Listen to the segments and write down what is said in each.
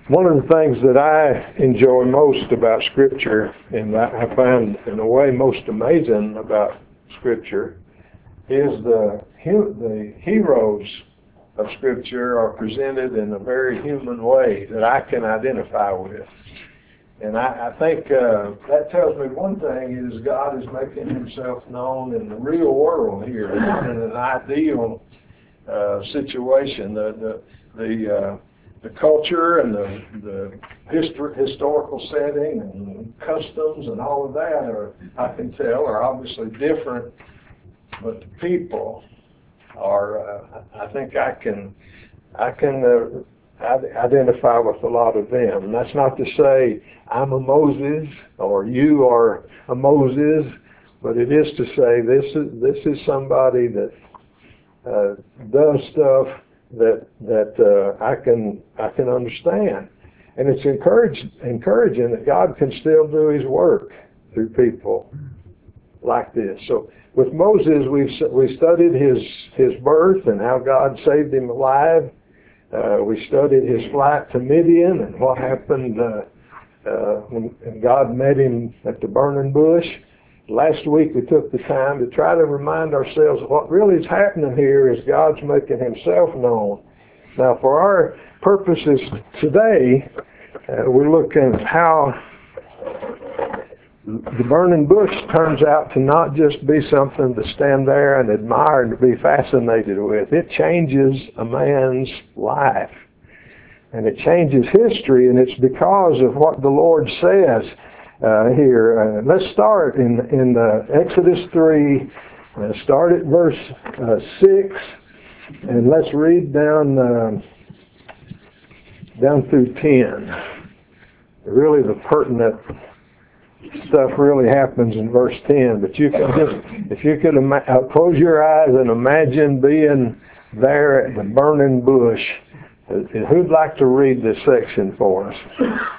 One of the things that I enjoy most about Scripture, and that I find in a way most amazing about Scripture, is the heroes of Scripture are presented in a very human way that I can identify with. And I think that tells me one thing is God is making himself known in the real world here, not in an ideal situation. The culture and the historical setting and customs and all of that are, I can tell, are obviously different, but the people are, I think I can identify with a lot of them. And that's not to say I'm a Moses or you are a Moses, but it is to say this is somebody that does stuff that I can understand, and it's encouraging that God can still do His work through people like this. So with Moses, we studied his birth and how God saved him alive. We studied his flight to Midian and what happened when God met him at the burning bush. Last week we took the time to try to remind ourselves of what really is happening here is God's making himself known. Now for our purposes today, we're looking at how the burning bush turns out to not just be something to stand there and admire and to be fascinated with. It changes a man's life. And it changes history, and it's because of what the Lord says here. Let's start in Exodus 3. Start at verse 6, and let's read down through 10. Really, the pertinent stuff really happens in verse 10. But you can just, if you could close your eyes and imagine being there at the burning bush. Who'd like to read this section for us?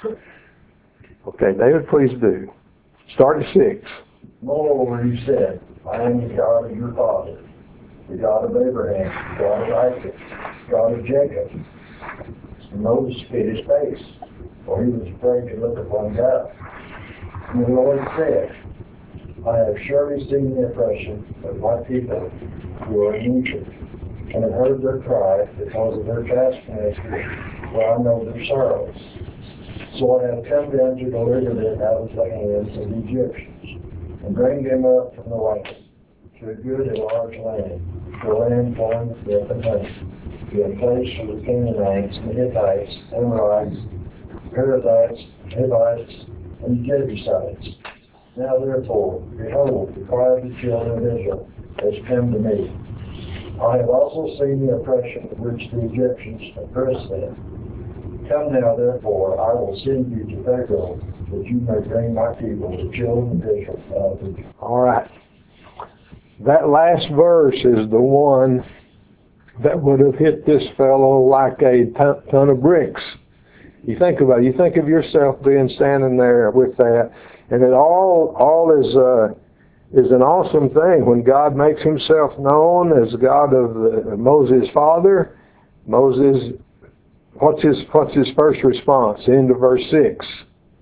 Okay, David, please do. Start at 6. Moreover, he said, I am the God of your father, the God of Abraham, the God of Isaac, the God of Jacob. And Moses hid his face, for he was afraid to look upon God. And the Lord said, I have surely seen the oppression of my people who are in Egypt, and have heard their cry because of their taskmasters, for I know their sorrows. So I have come down to deliver them out of the hands of the Egyptians, and bring them up from the land, to a good and large land, to a land flowing with milk and honey, to a place for the Canaanites, and Hittites, Amorites, Perizzites, Hivites, and Jebusites. Now therefore, behold, the cry of the children of Israel has come to me. I have also seen the oppression with which the Egyptians oppress them. Come now therefore, I will send you to Pharaoh, that you may bring my people, the children of Israel, out of Egypt. All right. That last verse is the one that would have hit this fellow like a ton of bricks. You think about it. You think of yourself being standing there with that, and it all is an awesome thing when God makes himself known as God of Moses' father. Moses, what's his first response? End of verse 6.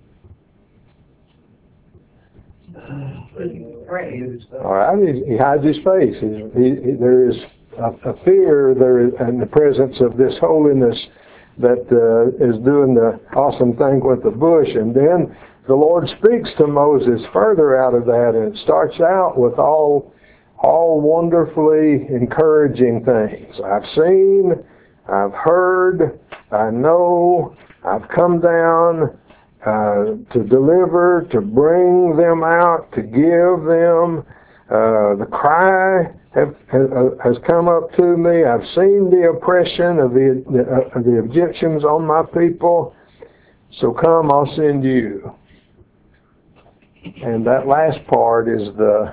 All right, he hides his face. There is a fear there in the presence of this holiness that is doing the awesome thing with the bush. And then the Lord speaks to Moses further out of that, and it starts out with all wonderfully encouraging things. I've seen, I've heard, I know, I've come down to deliver, to bring them out, to give them. The cry has come up to me. I've seen the oppression of the Egyptians on my people. So come, I'll send you. And that last part is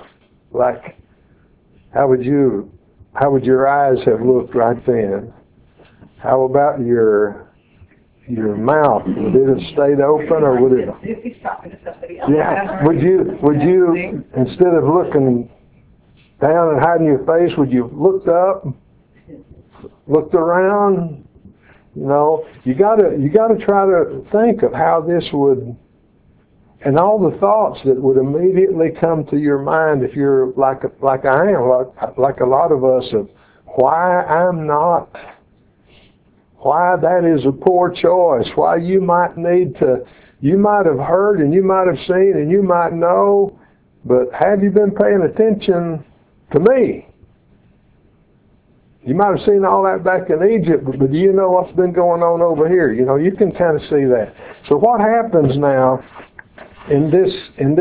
how would your eyes have looked right then? How about your mouth? Would it have stayed open, or would it? Yeah. Would you instead of looking down and hiding your face, would you have looked up, looked around, You know, you gotta try to think of how this would, and all the thoughts that would immediately come to your mind if you're like I am, like a lot of us, of why that is a poor choice, why you might have heard and you might have seen and you might know, but have you been paying attention to me? You might have seen all that back in Egypt, but do you know what's been going on over here? You know, you can kind of see that. So what happens now in this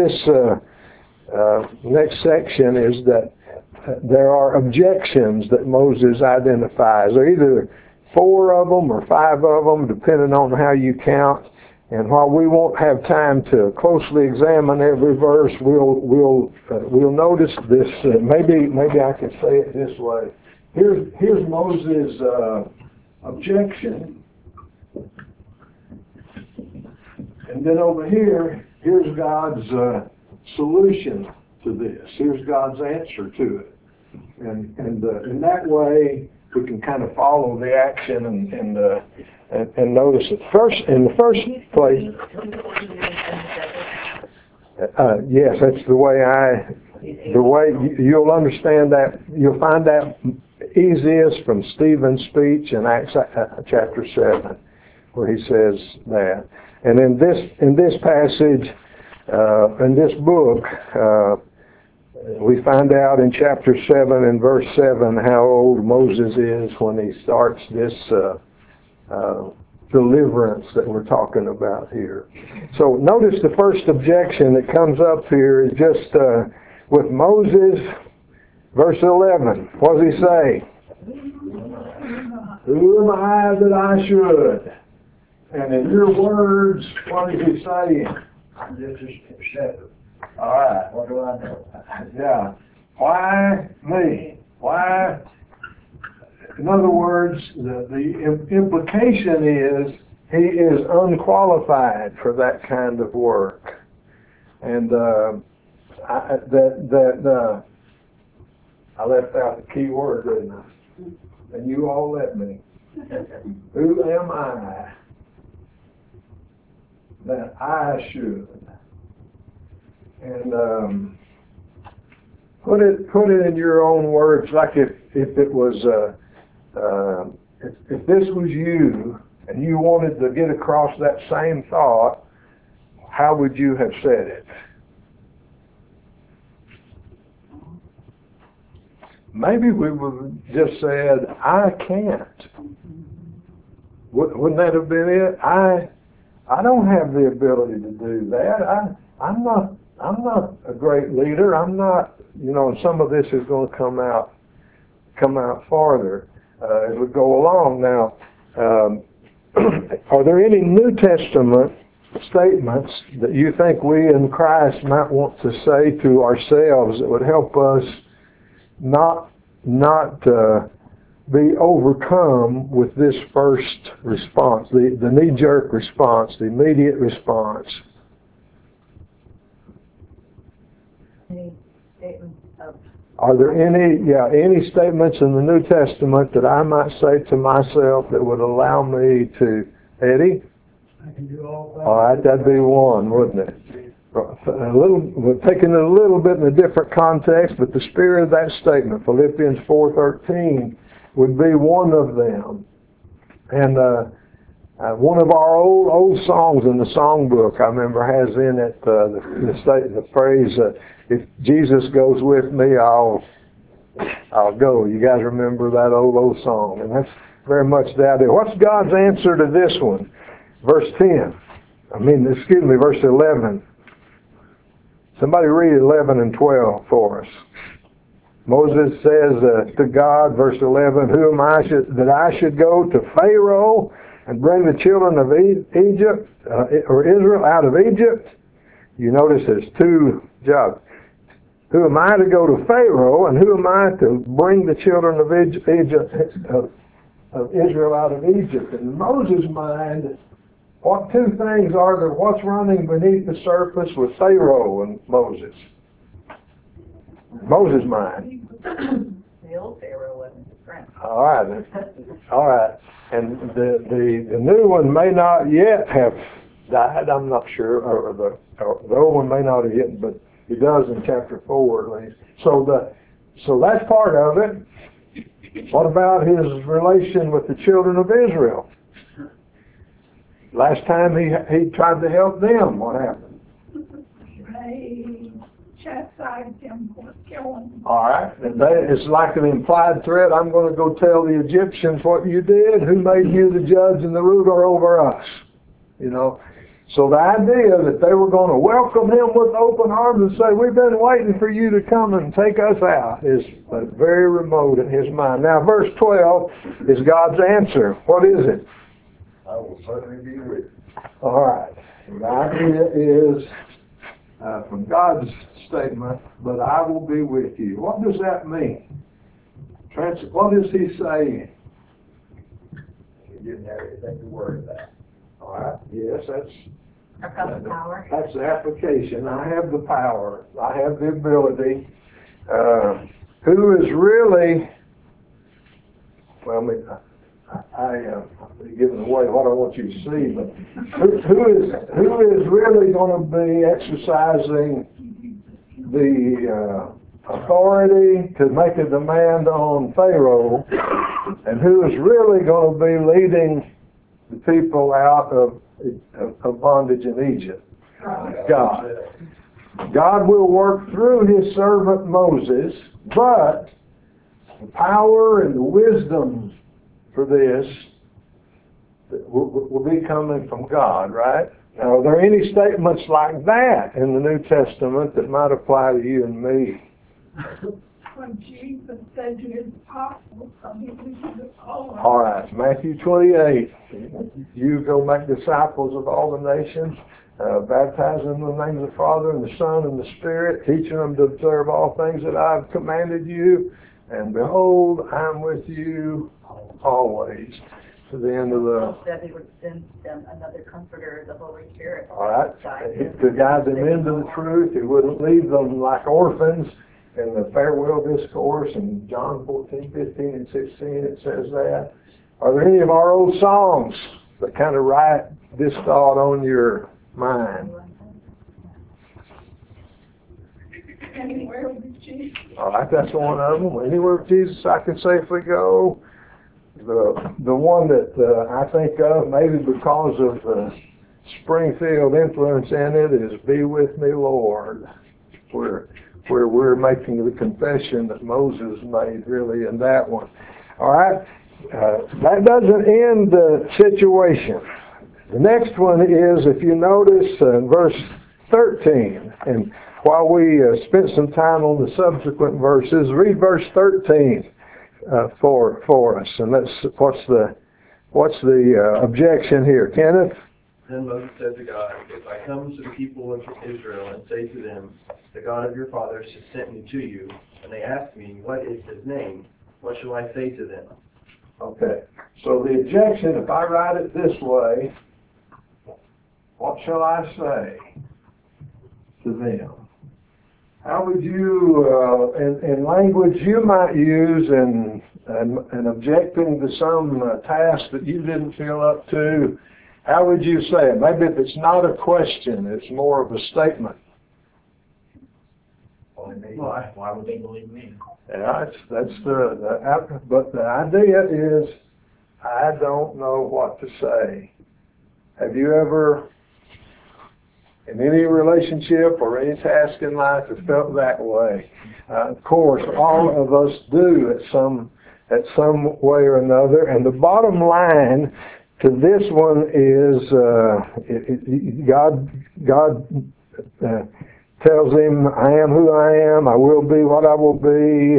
next section is that there are objections that Moses identifies. There are either 4 of them or 5 of them, depending on how you count. And while we won't have time to closely examine every verse, we'll notice this. Maybe I could say it this way. Here's Moses' objection, and then over here's God's solution to this. Here's God's answer to it, and in that way we can kind of follow the action and notice it. In the first place, yes, that's the way you'll understand that. You'll find that easiest from Stephen's speech in Acts chapter 7, where he says that. And in this passage, in this book, we find out in chapter 7 and verse 7 how old Moses is when he starts this deliverance that we're talking about here. So notice the first objection that comes up here is just with Moses, verse 11. What does he say? Who am I that I should? And in your words, what is he saying? I'm just a shepherd. All right. What do I know? Yeah. Why me? Why? In other words, the implication is he is unqualified for that kind of work. And I left out the key word, didn't I? And you all let me. Who am I that I should? And put it in your own words, like if it was if this was you and you wanted to get across that same thought, how would you have said it? Maybe we would have just said, I can't. Wouldn't that have been it? I don't have the ability to do that. I'm not a great leader. I'm not, and some of this is going to come out farther as we go along. Now, are there any New Testament statements that you think we in Christ might want to say to ourselves that would help us not be overcome with this first response, the knee-jerk response, the immediate response? Any statements of... Are there any statements in the New Testament that I might say to myself that would allow me to, Eddie? I can do all that. All right, that'd be one, wouldn't it? We're taking it a little bit in a different context, but the spirit of that statement, Philippians 4:13, would be one of them. And one of our old songs in the songbook, I remember, has in it the phrase, "If Jesus goes with me, I'll go." You guys remember that old song? And that's very much the idea. What's God's answer to this one? Verse 11. Somebody read 11 and 12 for us. Moses says to God, verse 11, "Who am I that I should go to Pharaoh and bring the children of Egypt, or Israel out of Egypt?" You notice there's 2 jobs. Who am I to go to Pharaoh, and who am I to bring the children of Israel out of Egypt? In Moses' mind, what 2 things are there? What's running beneath the surface with Pharaoh and Moses? Moses' mind. The old Pharaoh wasn't his friend. All right. All right. And the new one may not yet have died, I'm not sure, or the old one may not have yet, but he does in chapter 4 at least. So that's part of it. What about his relation with the children of Israel? Last time he tried to help them, what happened? They chastised him for killing. All right. And it's like an implied threat. I'm going to go tell the Egyptians what you did. Who made you the judge and the ruler over us? You know. So the idea that they were going to welcome him with open arms and say, we've been waiting for you to come and take us out is very remote in his mind. Now, verse 12 is God's answer. What is it? I will certainly be with you. All right. The idea is from God's statement, but I will be with you. What does that mean? What is he saying? You didn't have anything to worry about. All right. Yes, I've got the power. that's the application. I have the power. I have the ability. Who is really, well, I'm giving away what I want you to see, but who is really going to be exercising the authority to make a demand on Pharaoh, and who is really going to be leading the people out of bondage in Egypt? God. God will work through his servant Moses, but the power and the wisdom for this will be coming from God, right? Now, are there any statements like that in the New Testament that might apply to you and me? When Jesus said to his apostles, "Come into the fold." All right, Matthew 28. You go make disciples of all the nations, baptizing them in the name of the Father and the Son and the Spirit, teaching them to observe all things that I've commanded you. And behold, I'm with you always to the end of the... Paul said he would send them another comforter, the Holy Spirit. All right, to guide them into the truth. He wouldn't leave them like orphans. In the farewell discourse in John 14, 15, and 16, it says that. Are there any of our old songs that kind of write this thought on your mind? Anywhere with Jesus. All right, that's one of them. Anywhere with Jesus I can safely go. The one that I think of, maybe because of the Springfield influence in it, is "Be With Me, Lord," where we're making the confession that Moses made really in that one. All right, that doesn't end the situation. The next one is, if you notice in verse 13, and while we spent some time on the subsequent verses, read verse 13 for us, and what's the objection here, Kenneth? Then Moses said to God, "If I come to the people of Israel and say to them, the God of your fathers has sent me to you, and they ask me, what is his name? What shall I say to them?" Okay, so the objection, if I write it this way, what shall I say to them? How would you, in language you might use in objecting to some task that you didn't feel up to, how would you say it? Maybe if it's not a question, it's more of a statement. Why would they believe me? Yeah, but the idea is, I don't know what to say. Have you ever, in any relationship or any task in life, have felt that way? Of course, all of us do at some way or another. And the bottom line to this one is, God tells him, "I am who I am. I will be what I will be."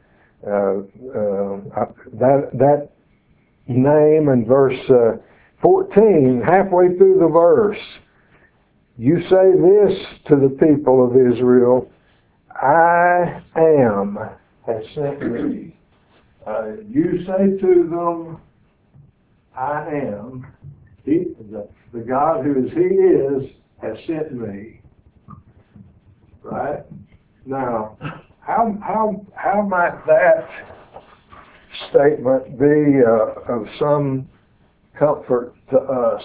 That name in verse 14, halfway through the verse, you say this to the people of Israel, "I am has sent me." You say to them, "I am." The God who is He is has sent me. Right? Now, how might that statement be of some comfort to us.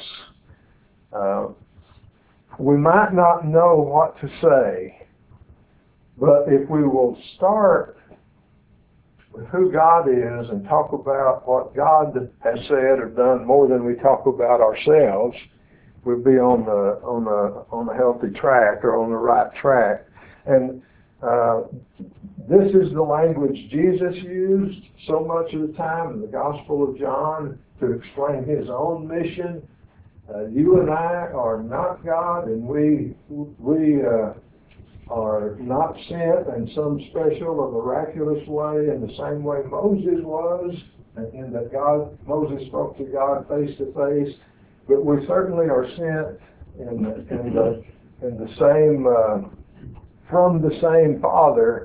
We might not know what to say, but if we will start with who God is and talk about what God has said or done more than we talk about ourselves, we'll be on a healthy track, or on the right track. And this is the language Jesus used so much of the time in the Gospel of John to explain his own mission. You and I are not God, and we are not sent in some special or miraculous way in the same way Moses was, in that Moses spoke to God face to face. But we certainly are sent in the same from the same Father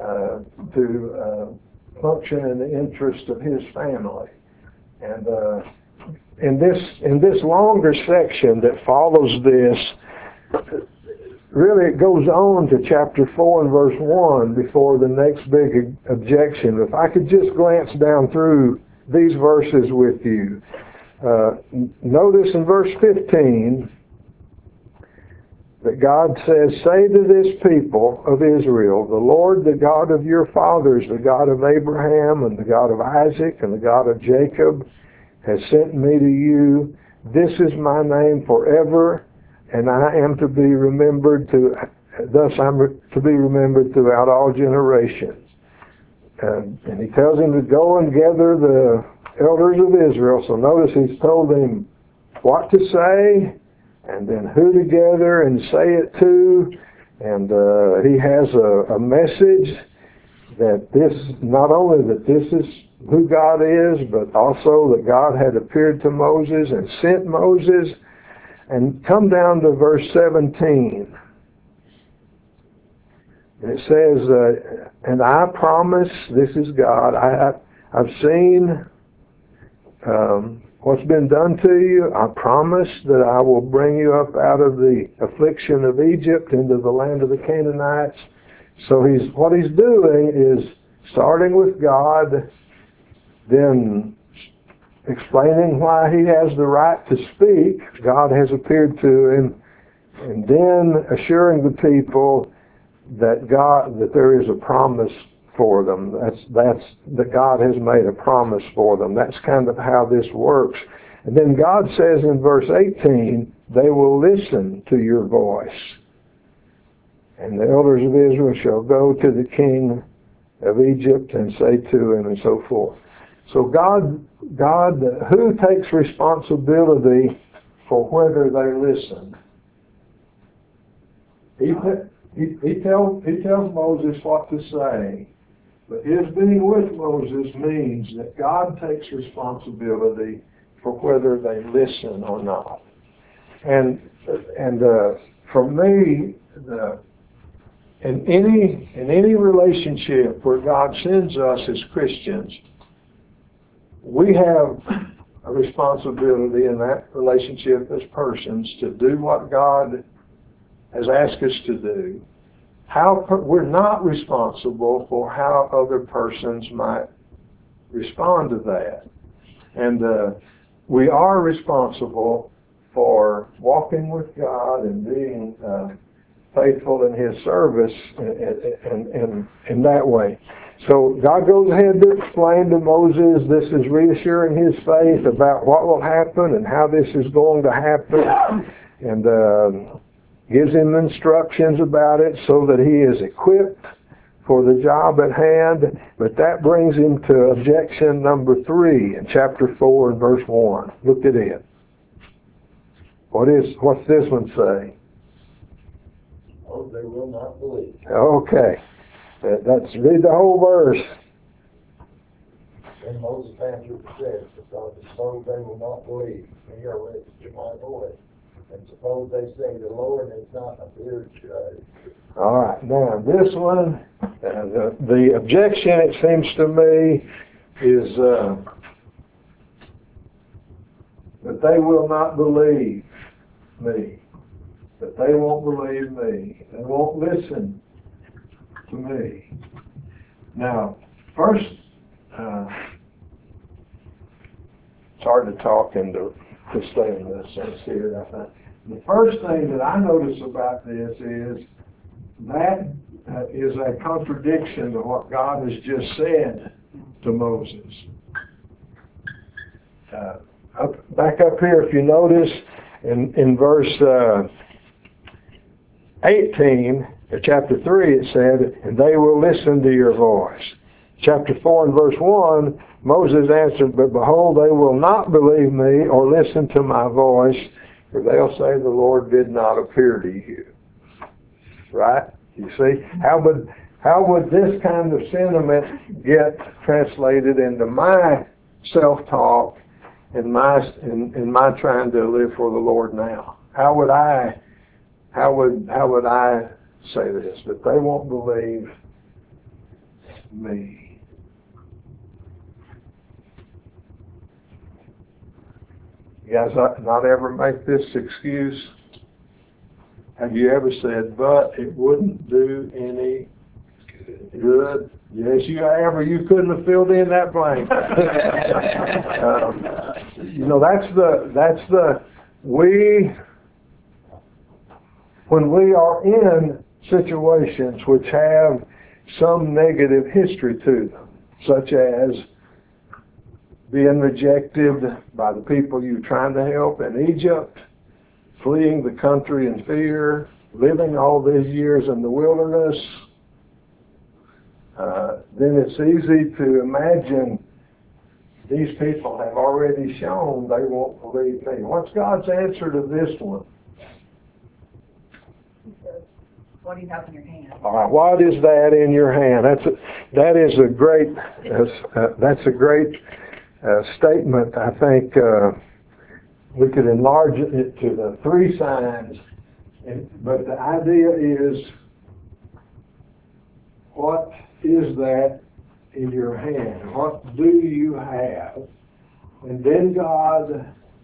to function in the interest of His family. And in this longer section that follows this, really it goes on to chapter 4 and verse 1 before the next big objection. If I could just glance down through these verses with you. Notice in verse 15 that God says, "Say to this people of Israel, the Lord, the God of your fathers, the God of Abraham and the God of Isaac and the God of Jacob, has sent me to you. This is my name forever, and I am to be remembered thus I'm to be remembered throughout all generations." And he tells him to go and gather the elders of Israel. So notice he's told him what to say, and then who to gather and say it to. And he has a message that not only that this is who God is, but also that God had appeared to Moses and sent Moses. And come down to verse 17. And it says, "And I promise," this is God, "I've seen what's been done to you. I promise that I will bring you up out of the affliction of Egypt into the land of the Canaanites." So what he's doing is starting with God, then explaining why he has the right to speak. God has appeared to him, and then assuring the people that there is a promise for them. That God has made a promise for them. That's kind of how this works. And then God says in verse 18, "They will listen to your voice. And the elders of Israel shall go to the king of Egypt and say to him," and so forth. So God, who takes responsibility for whether they listen? He tells Moses what to say, but his being with Moses means that God takes responsibility for whether they listen or not. And for me, in any relationship where God sends us as Christians, we have a responsibility in that relationship as persons to do what God has asked us to do. We're not responsible for how other persons might respond to that. And we are responsible for walking with God and being faithful in His service in that way. So God goes ahead to explain to Moses, this is reassuring his faith about what will happen and how this is going to happen, and gives him instructions about it so that he is equipped for the job at hand. But that brings him to objection number 3 in chapter 4 and verse 1. Look at it. What's this one say? Oh, they will not believe. Okay. Let's read the whole verse. Then Moses answered and said, "Because suppose they will not believe me or listen to my voice, and suppose they say the Lord has not appeared to us." All right. Now, this one, the objection, it seems to me, is that they will not believe me. That they won't believe me. They won't listen to me. Now, first, It's hard to talk and to stay in this sense here, I think. The first thing that I notice about this is that is a contradiction to what God has just said to Moses. Back up here, if you notice, in verse 18, chapter 3, it said, and they will listen to your voice. Chapter 4 and verse 1, Moses answered, but behold, they will not believe me or listen to my voice, for they'll say the Lord did not appear to you. Right? You see? How would this kind of sentiment get translated into my self-talk and my trying to live for the Lord now? How would I say this? That they won't believe me. You guys not ever make this excuse? Have you ever said, but it wouldn't do any good? Yes, you couldn't have filled in that blank. When we are in situations which have some negative history to them, such as being rejected by the people you're trying to help in Egypt, fleeing the country in fear, living all these years in the wilderness, then it's easy to imagine these people have already shown they won't believe me. What's God's answer to this one? He says, what do you have in your hand? All right, what is that in your hand? That's a great statement. I think we could enlarge it to the three signs, but the idea is, what is that in your hand? What do you have? And then God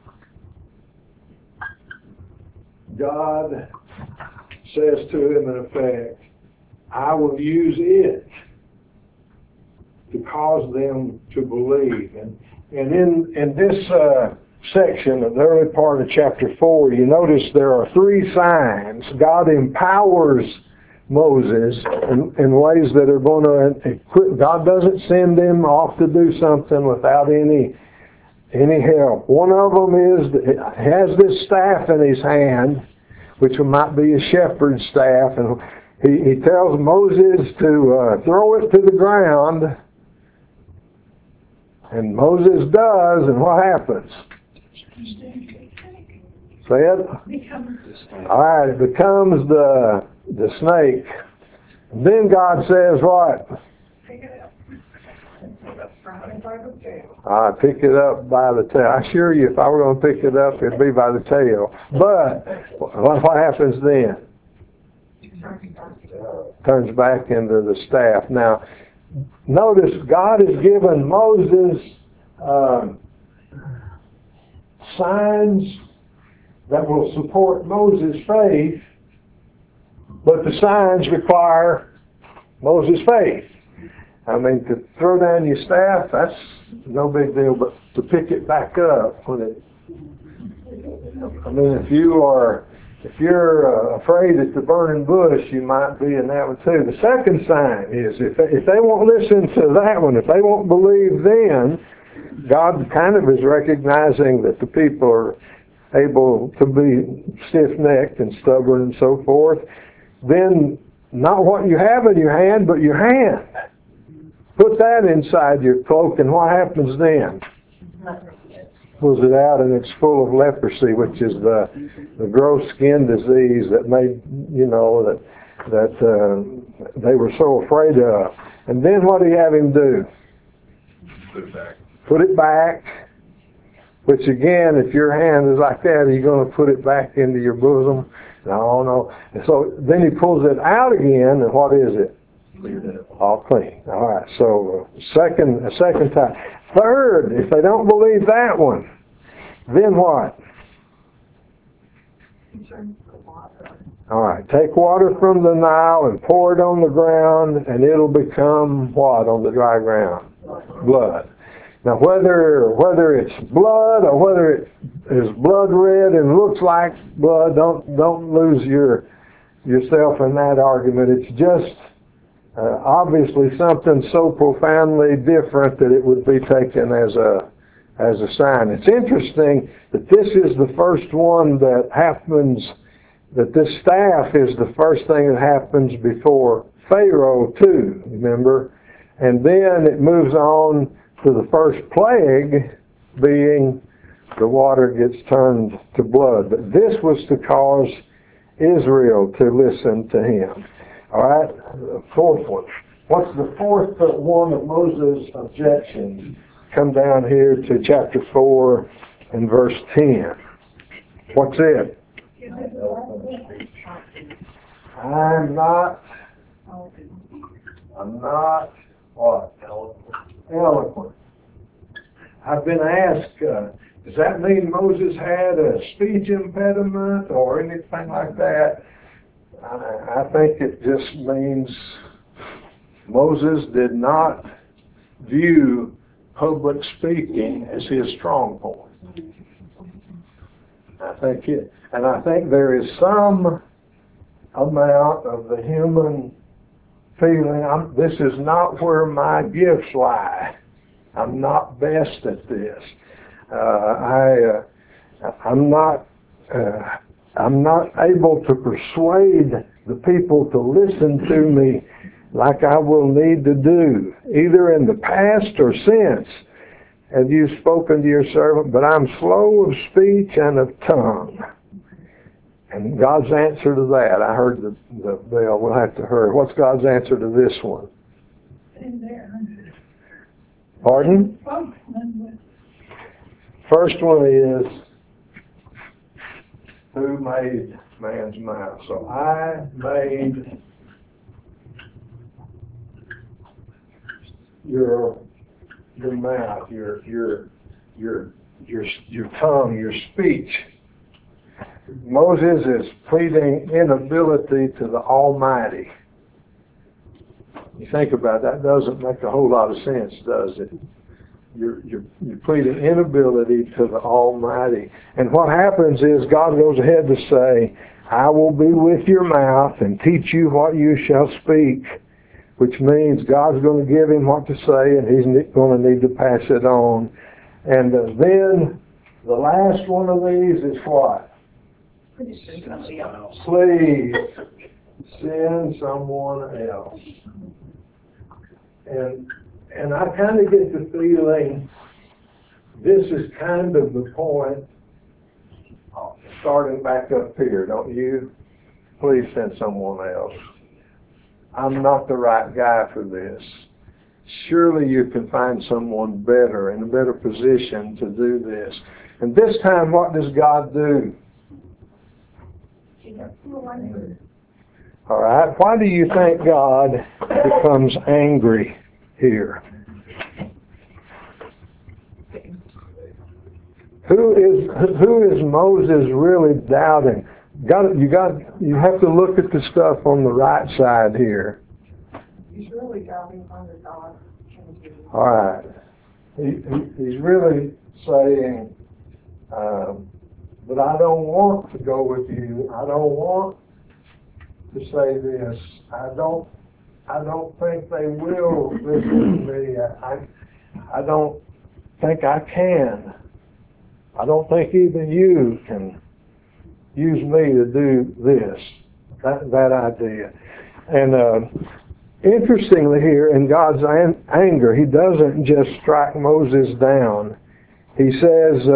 says to him in effect, I will use it to cause them to believe. And in this section of the early part of chapter 4, you notice there are three signs. God empowers Moses in ways that are going to equip. God doesn't send him off to do something without any help. One of them is, he has this staff in his hand, which might be a shepherd's staff, and he tells Moses to throw it to the ground, and Moses does, and what happens? Say it? All right, it becomes the snake. And then God says what? Pick it up. Grab it by the tail. I pick it up by the tail. I assure you, if I were going to pick it up, it'd be by the tail. But what happens then? Turns back into the staff. Now, notice God has given Moses signs that will support Moses' faith, but the signs require Moses' faith. I mean, to throw down your staff, that's no big deal, but to pick it back up if you're afraid at the burning bush, you might be in that one too. The second sign is if they won't listen to that one, if they won't believe, then God kind of is recognizing that the people are able to be stiff-necked and stubborn and so forth. Then not what you have in your hand, but your hand. Put that inside your cloak, and what happens then? Pulls it out, and it's full of leprosy, which is the gross skin disease that made, that they were so afraid of. And then what do you have him do? Put it back. Which again, if your hand is like that, are you going to put it back into your bosom? No. And so then he pulls it out again, and what is it? All clean. All right. So a second time. Third, if they don't believe that one, then what? All right. Take water from the Nile and pour it on the ground, and it'll become what on the dry ground? Blood. Now whether it's blood or whether it is blood red and looks like blood, don't lose yourself in that argument. It's just obviously something so profoundly different that it would be taken as a sign. It's interesting that this is the first one that happens, that this staff is the first thing that happens before Pharaoh too, remember? And then it moves on to the first plague being the water gets turned to blood. But this was to cause Israel to listen to him. All right, the fourth one. What's the fourth one of Moses' objections? Come down here to chapter 4 and verse 10. What's it? I'm not what? Eloquent. I've been asked, does that mean Moses had a speech impediment or anything like that? I think it just means Moses did not view public speaking as his strong point. I think there is some amount of the human feeling, this is not where my gifts lie. I'm not best at this. I'm not able to persuade the people to listen to me like I will need to do, either in the past or since. Have you spoken to your servant? But I'm slow of speech and of tongue. And God's answer to that, I heard the bell, we'll have to hurry. What's God's answer to this one? In there. Pardon? First one is, who made man's mouth? So I made your mouth, your tongue, your speech. Moses is pleading inability to the Almighty. You think about that, doesn't make a whole lot of sense, does it? You're pleading inability to the Almighty. And what happens is God goes ahead to say, I will be with your mouth and teach you what you shall speak, which means God's going to give him what to say and he's going to need to pass it on. And then the last one of these is what? Please send someone else. And I kind of get the feeling this is kind of the point, starting back up here, don't you? Please send someone else. I'm not the right guy for this. Surely you can find someone better, in a better position to do this. And this time, what does God do? All right. Why do you think God becomes angry here? Who is Moses really doubting? You have to look at the stuff on the right side here. He's really doubting under God. All right. He's really saying, but I don't want to go with you. I don't want to say this. I don't think they will listen to me. I don't think I can. I don't think even you can use me to do this, that idea. And interestingly here, in God's anger, he doesn't just strike Moses down. He says,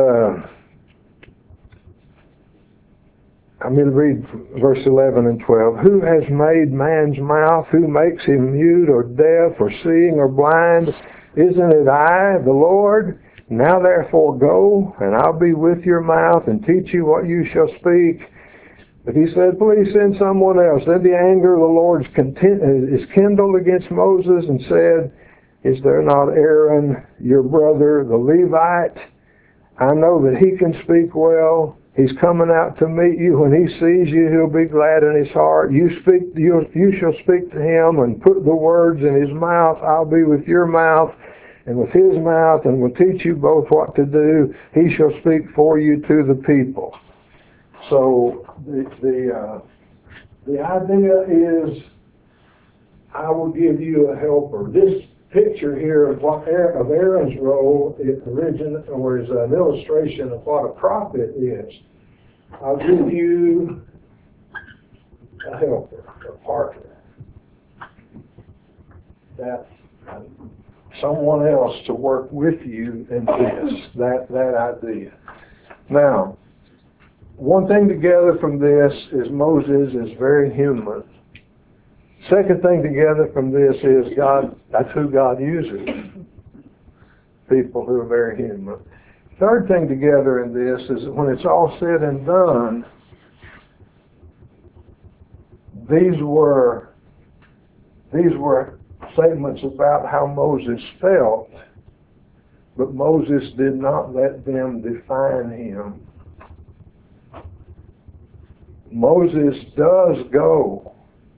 I'm going to read verse 11 and 12. Who has made man's mouth? Who makes him mute or deaf or seeing or blind? Isn't it I, the Lord? Now therefore go, and I'll be with your mouth and teach you what you shall speak. But he said, please send someone else. Then the anger of the Lord is kindled against Moses and said, is there not Aaron, your brother, the Levite? I know that he can speak well. He's coming out to meet you. When he sees you, he'll be glad in his heart. You shall speak to him and put the words in his mouth. I'll be with your mouth. and with his mouth, and will teach you both what to do. He shall speak for you to the people. So the idea is, I will give you a helper. This picture here of Aaron's role is an illustration of what a prophet is. I'll give you a helper, a partner. That someone else to work with you in this, that idea. Now, one thing to gather from this is Moses is very human. Second thing to gather from this is that's who God uses. People who are very human. Third thing to gather in this is that when it's all said and done, these were statements about how Moses felt, but Moses did not let them define him. Moses does go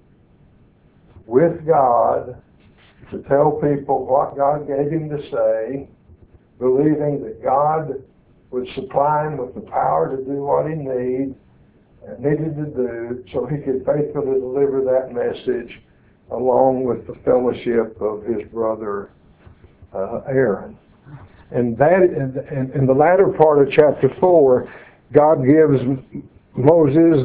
with God to tell people what God gave him to say, believing that God would supply him with the power to do what he needed to do so he could faithfully deliver that message along with the fellowship of his brother Aaron. And that in the latter part of chapter 4, God gives Moses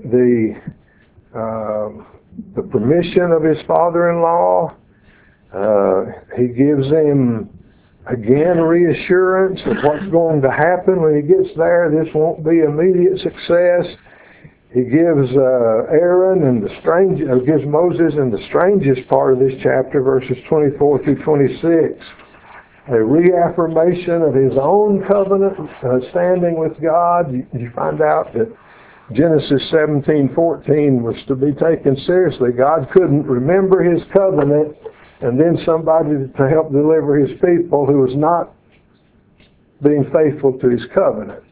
the permission of his father-in-law. He gives him again reassurance of what's going to happen when he gets there. This won't be immediate success. He gives gives Moses in the strangest part of this chapter, verses 24 through 26, a reaffirmation of his own covenant standing with God. You find out that Genesis 17:14 was to be taken seriously. God couldn't remember his covenant and then somebody to help deliver his people who was not being faithful to his covenant.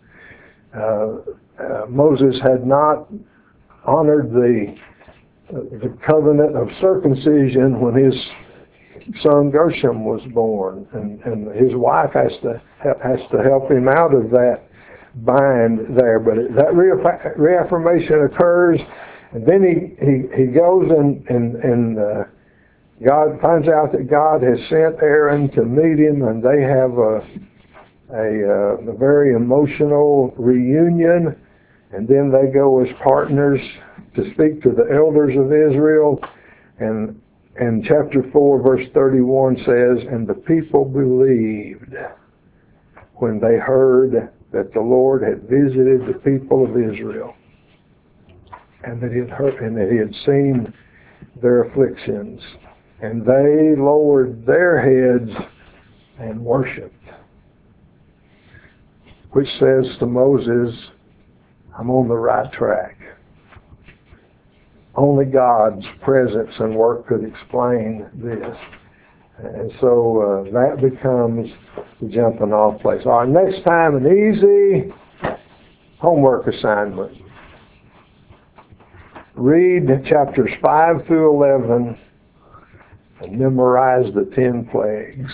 Moses had not honored the covenant of circumcision when his son Gershom was born, and his wife has to help him out of that bind there. But that reaffirmation occurs, and then he goes and God finds out that God has sent Aaron to meet him, and they have a very emotional reunion, and then they go as partners to speak to the elders of Israel. And chapter 4 verse 31 says, and the people believed when they heard that the Lord had visited the people of Israel, and that he had seen their afflictions, and they lowered their heads and worshiped. Which says to Moses, I'm on the right track. Only God's presence and work could explain this. And so that becomes the jumping off place. All right, next time, an easy homework assignment. Read chapters 5 through 11 and memorize the 10 plagues.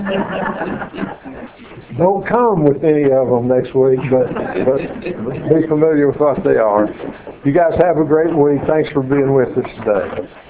Don't come with any of them next week, but be familiar with what they are. You guys have a great week. Thanks for being with us today.